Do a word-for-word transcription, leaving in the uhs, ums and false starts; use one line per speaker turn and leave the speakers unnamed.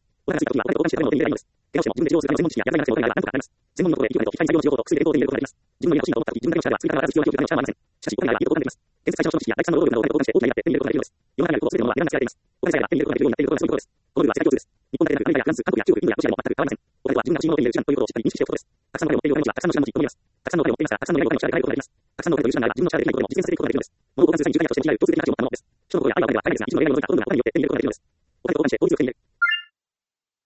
お互いがついた時は、お互いと交換して食べ物を手に入れられるのです。怪我をしても、自分で事情をするための専門知識ややりがいがなくてもお互いが何とかなります。専門のところへ行くまでと、機械に作業をすると、すぐに行動できるようになると、すぐに手に入れられます。自分の家が欲しいと思った時、自分だけの力では、追加の必要が必要なお金を支払わないません。しかし、お金がいいと交換できます。建設会社の資本主義や第三の労働力などお金と交換して大きな利益を得て手に入れることができるのです。世の中にあることすべてのものは値段がつけられています。お金さえあれば手に入れることができるようになっていることはそういうことです。このルールは世界共通です。日本だけでなく、アメリカやフランス、韓国や中国、インドやロシアでも全く変わりません。お金は自分が欲しいものを手に入れる手段ということをしっかり認識しておくことです。たくさんのお金を持っているお金持ちは、たくさんの資産持ち、たくさんのお金を持っていますが、たくさんのお金を持っていますが、たくさんのお金をお金の力で買えることができます。たくさんのお金という手段があれば、自分の力でできないことも実現させていくことができるのです。物を交換する際に時間やとして短いとするべき価値を持ったものです。人の心や愛はお金では海外ですが、いつも得られるものだからどんどんなお金を持って手に入れることができるのです。お金と交換して効率よく手に入れる。